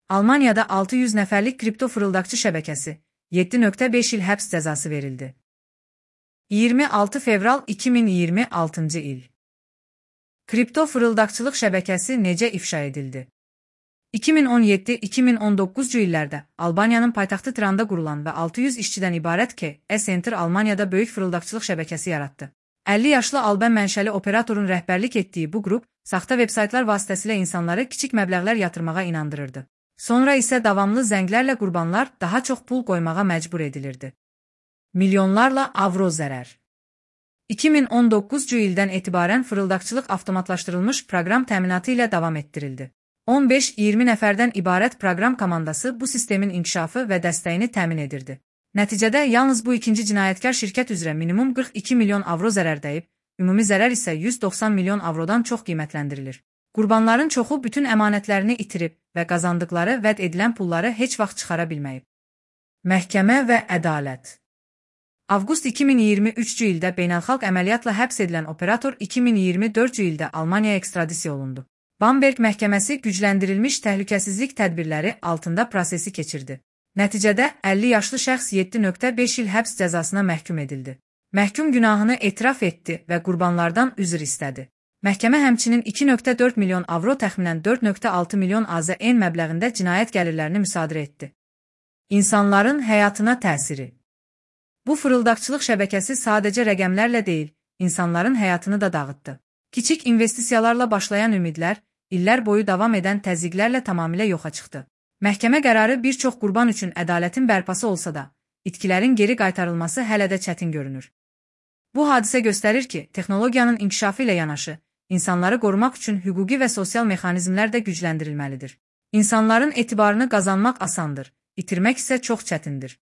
Almaniyada 600 nəfərlik kripto fırıldaqçı şəbəkəsi 7,5 il həbs cəzası verildi. 26 fevral 2026-cı il. Kripto fırıldaqçılıq şəbəkəsi necə ifşa edildi? 2017-2019-cu illərdə Albaniyanın paytaxtı Tiranda qurulan və 600 işçidən ibarət KS-Center Almaniyada böyük fırıldaqçılıq şəbəkəsi yaratdı. 50 yaşlı Alban mənşəli operatorun rəhbərlik etdiyi bu qrup saxta veb-saytlar vasitəsilə insanları kiçik məbləğlər yatırmağa inandırırdı. Sonra isə davamlı zənglərlə qurbanlar daha çox pul qoymağa məcbur edilirdi. Milyonlarla avro zərər. 2019-cu ildən etibarən fırıldaqçılıq avtomatlaşdırılmış proqram təminatı ilə davam etdirildi. 15-20 nəfərdən ibarət proqram komandası bu sistemin inkişafı və dəstəyini təmin edirdi. Nəticədə yalnız bu ikinci cinayətkar şirkət üzrə minimum 42 milyon avro zərər dəyib, ümumi zərər isə 190 milyon avrodan çox qiymətləndirilir. Qurbanların çoxu bütün əmanətlərini itirib və qazandıqları vəd edilən pulları heç vaxt çıxara bilməyib. Məhkəmə və ədalət. Avqust 2023-cü ildə beynəlxalq əməliyyatla həbs edilən operator 2024-cü ildə Almaniyaya ekstradisiya olundu. Bamberg məhkəməsi gücləndirilmiş təhlükəsizlik tədbirləri altında prosesi keçirdi. Nəticədə 50 yaşlı şəxs 7,5 il həbs cəzasına məhkum edildi. Məhkum günahını etiraf etdi və qurbanlardan üzr istədi. Məhkəmə həmçinin 2,4 milyon avro təxminən 4,6 milyon AZN məbləğində cinayət gəlirlərini müsadirə etdi. İnsanların həyatına təsiri. Bu fırıldaqçılıq şəbəkəsi sadəcə rəqəmlərlə deyil, insanların həyatını da dağıtdı. Kiçik investisiyalarla başlayan ümidlər, illər boyu davam edən təzyiqlərlə tamamilə yoxa çıxdı. Məhkəmə qərarı bir çox qurban üçün ədalətin bərpası olsa da, itkilərin geri qaytarılması hələ də çətin görünür. Bu hadisə göstərir ki, texnologiyanın inkişafı ilə yanaşı, insanları qorumaq üçün hüquqi və sosial mexanizmlər də gücləndirilməlidir. İnsanların etibarını qazanmaq asandır, itirmək isə çox çətindir.